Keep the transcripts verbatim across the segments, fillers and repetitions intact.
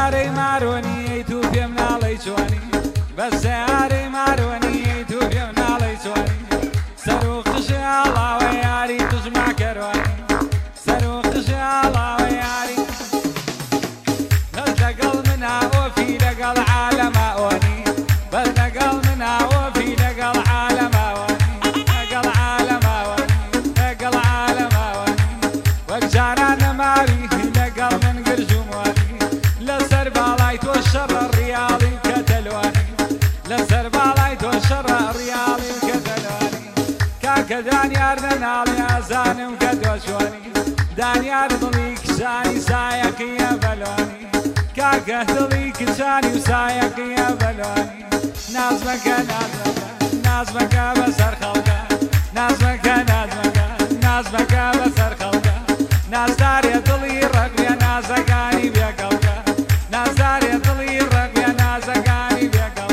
سیارەی مارۆنی تو پێم ناڵێی چۆنی بە سیارەی مارۆنی تو پێم ناڵێی چۆنی سەر و قژی ئاڵاوە یاری توژما کەروانی سەر و قژی ئاڵاوە یاری بەس لەگەڵ منە ئۆفی لەگەڵ عالەمە ئۆنی بەس لەگەڵ منە ئۆفی لەگەڵ عالەمە ئۆنی لەگەڵ عالەمە ئۆنی لەگەڵ عالەمە ئۆنی وەک جاران نەماوی لەگەڵ من گرژومۆنی لەسەر باڵای تۆ شەڕە ڕیاڵی کە دەلوانی لەسەر باڵای تۆ شەڕە ڕیاڵی کە دەلوانی کاکە دانیار نەناڵی ئازانم کە دۆشۆنی دانیار دڵی کچانی سایەقیە بەلوانی کاکە دڵی کچانی و سایەقیە بەلوانی نازمەکە نازمەکە نازمەکە بەسەر خەڵکە نازمەکە نازمەکە نازمەکە بەسەر خەڵکە نازدارێ دڵی ڕەگوێ نازەکانی بێگەڵکە نازدارێ دڵی ڕەگوێ نازەکانی بێگەڵکە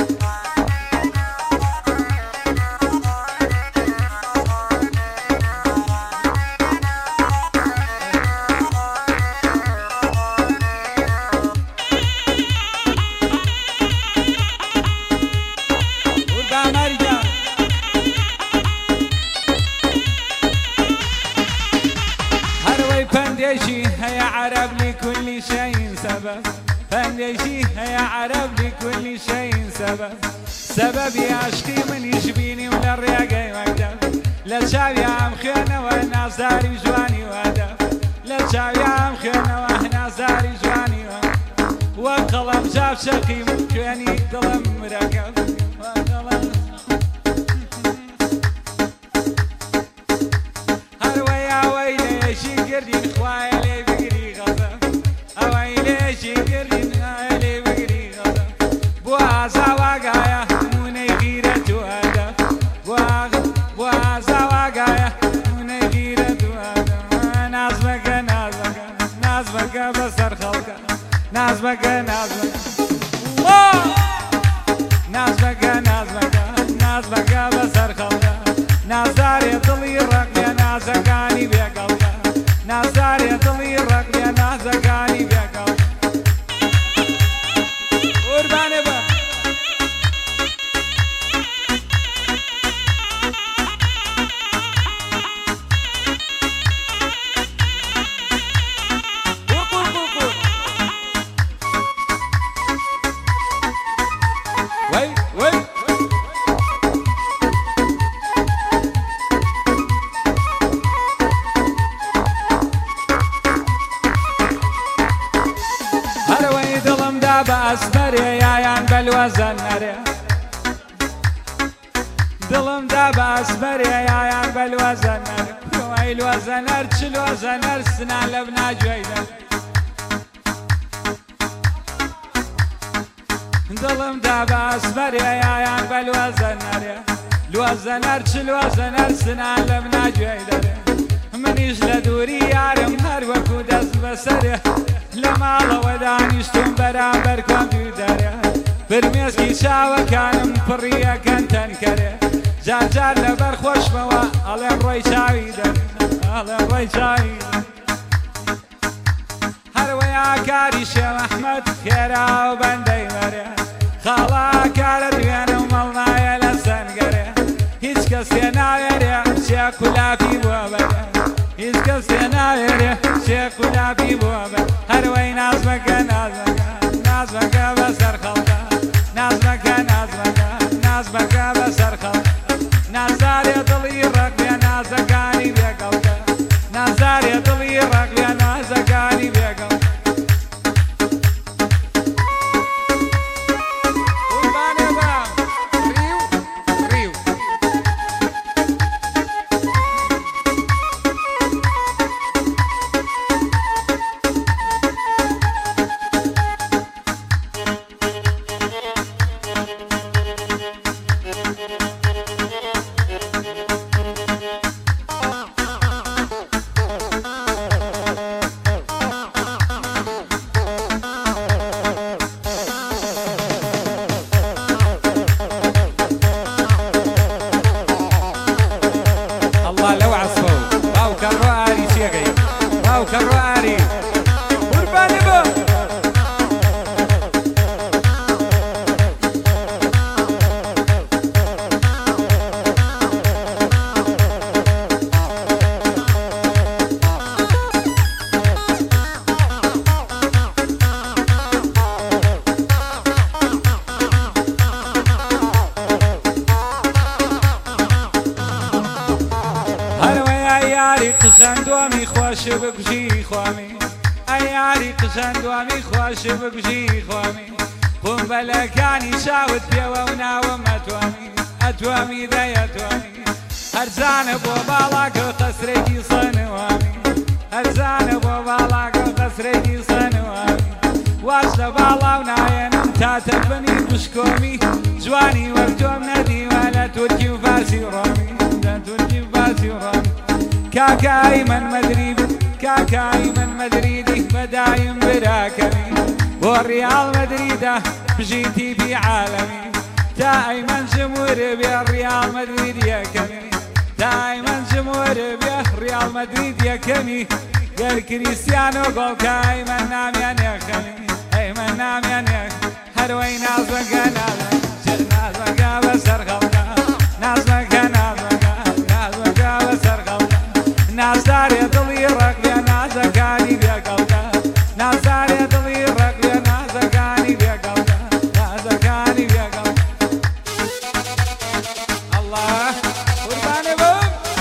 فنديشي هيا عرب لكل شيء سبب فنديشي هيا عرب لكل شيء سبب سبب يا عشقي من يشبيني ولا الرياقي وقدم لا تشاوي عم خيانة والناس داري جواني وادب لا تشاوي عم خيانة والناس داري جواني وادب وقلم جاب شقي مكواني ظلم مركب وقلم هرويا ويلي شي قردين خواي لي بقري غضب اويلي شي قردين خواي لي بقري غضب بوازا وقايا موني غيرة وهدف بوازا وقايا موني غيرة وهدف نازمك نازمك نازمك بسر خلقك نازمك نازمك الله نازمك نازمك نازمك بسر خلقك نازاري ضلي الرقم نازكاني بيقلقا نازاري ضلي الرقم نازكاني بيقلقا قرباني با وقول قول قول وي وي بأسمري يا يان بالوزن نري دلم دا بأسمري يا يان بالوزن نري وي الوزن ارتش الوزن ارسنا لبنا جويدا دلم دا بأسمري يا يان بالوزن نري الوزن ارتش الوزن ارسنا لبنا جويدا منيش لدوري يارم هر وكو دست بسره لما الله ودانيشتم برابر كمبيوتر برميسكي شاوة كانم فرية كان تنكره جار جار لبر خوش بوا علم روي شاويدر علم روي شاويدر هر ويا كاري شيخ احمد خيرا وبندي مره خالا كارد وينو ملنا يلا سنگره هيچ کس ناوره شيخ كلافي بوابره هيچ کس ناوره شيخ كلافي بوابره هر وي نازمك نازمك نازمك بسر خلقه نازمك نازمك نازمك بسر خلقه نازاري ضلي الرقم نازكاني بيقلقه نازاري ضلي الرقم نازكاني بيقلقه قژەندوامی خۆش بکوژی خوامی ئەی یاری قژەندوامی خۆش بکوژی خوامی قومبەلەکانی چاوت پێوە و ناوم ئەتوامی ئەتوامی دەیەتوامی هەرزانە بۆ باڵاکە و قەسرێکی سەنوامی هەرزانە بۆ باڵاکە و قەسرێکی سەنوامی واش لە باڵاو نایەنم تاتە بنی دوشکۆمی جوانی وەک تۆم نەدیوە لە تورکی و باسی ڕۆمی لە تورکی و باسی ڕۆمی کاکای من مەدرید کاکای من مەدریدی بەدایم براکەمی بۆ ڕیاڵ مەدریدە بژیتی بی عالەمی تا ئەیمەن ژمور بێ ڕیاڵ مەدرید یەکەمی تا ئەیمەن ژمور بێ ڕیاڵ مەدرید یەکەمی گەر کریستیانۆ گۆڵکای من نامیان یەخەمی ئەیمەن نامیان یەک هەروەی نازمەکە نازمەکە نازمەکە بەسەر خەڵکە نازمەکە نازمەکە نازمەکە بەسەر خەڵکە نازدارێ دڵی ڕەق بێ نازەکانی بێگەڵکە نازدارێ دڵی ڕەق بێ نازەکانی بێگەڵکە نازەکانی بێگەڵکە الله قوربانێ بم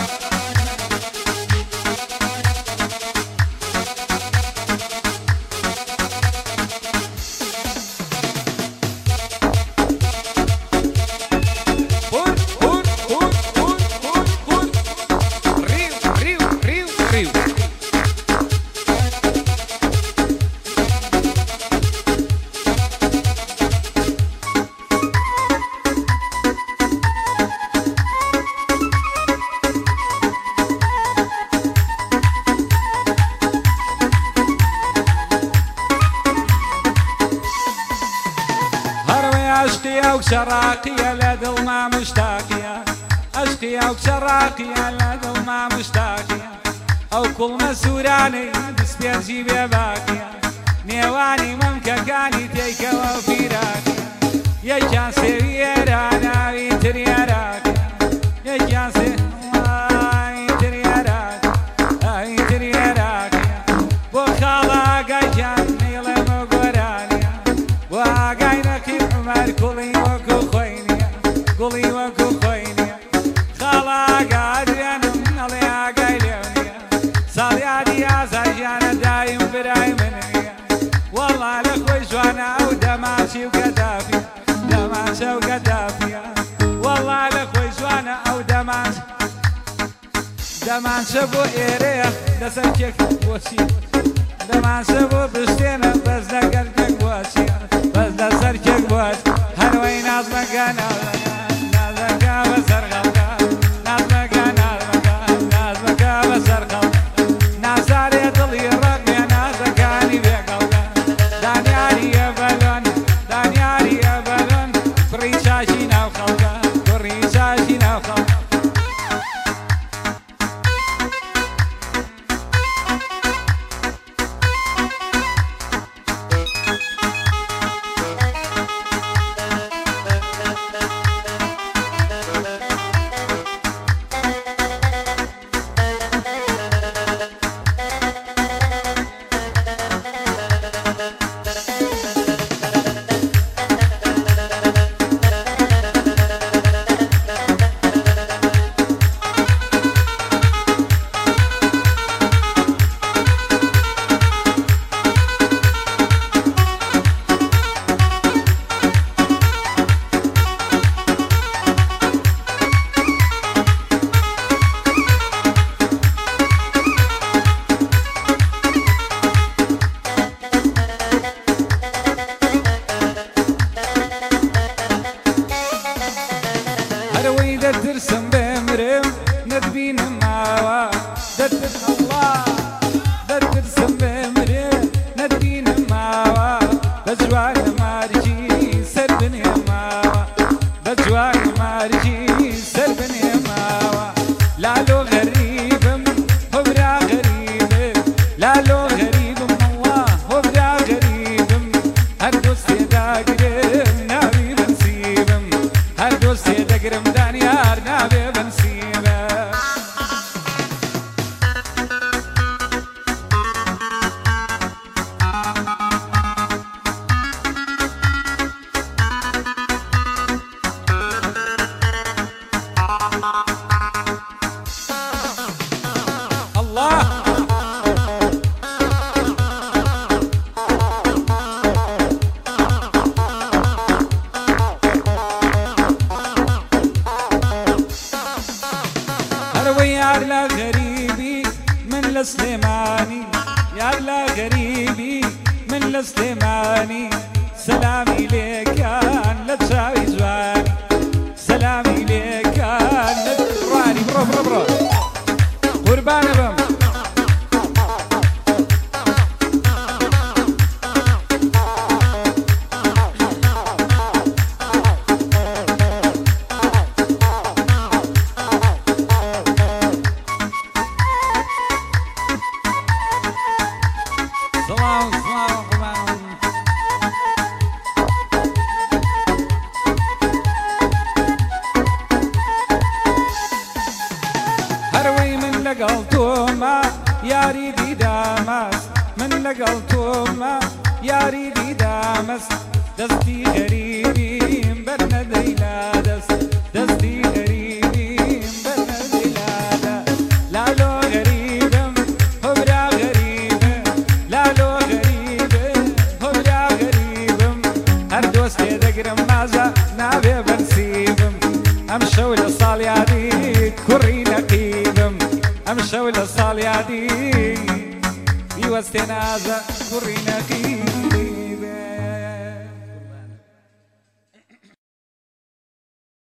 عشقي أو شراقية لدل ما مشتاقية عشقي أو شراقية لدل ما مشتاقية أو كل مسوراني بسبير جيبي باقية نيواني ممككاني تيكا وفيراكية يا جانسي ويرانا ويترياراكية يا جانسي ويترياراكية ويترياراكية بوخالا قايجان نيلة مقرانية وقاينا قولي وكو خوينيا قولي وكو خوينيا خالا قادريانا من عليها قايلونيا صاليادي يا زاجانا دايم براي منيا والله لخوي جوانا ودماشي وقدافيا دماشي وقدافيا والله لخوي جوانا ودماشي دماشي بو إيريا دسركك بوشي دماشي بو بشتينا بس دقلتك بوشي بس دسركك بوشي هروي نازمكا نازمكا بسر خلقا نازمكا نازمكا نازمكا بسر خلقا نازاري دلي الرقم نازكاني بقلقا دانياري يا بلون دانياري يا بلون فريشاشي ناو خلقا فريشاشي ناو خلقا ترسم بمرم ندبين معوا دتر الله دترسم بمرم ندبين معوا بجوار مارجي سربني معوا بجوار مارجي سربني معوا لالو غريبم هبرا غريبم لالو غريبم الله هبرا غريبم هر دوستي داقرم ناوي منسيبم هر دوستي داقرم دانيار نابي لسليماني يلا غريبي من لسليماني سلامي ليك لا تساوي زواني سلامي ليك لا راني برو برو برو قربان بم لقلتوما يا ريدي دامس من لقلتوما يا ريدي دامس دستي غريبي برنا ديلادس دستي غريبي برنا ديلادا لا لو غريبم هبرا غريبم لا لو غريبم هبرا غريبم هر دوستي دقرم مازا نابي بنسيبم امشوا للصاليادي كوري نقيبم امشوا ولا صاليادي يوستنازا كورينا كيدي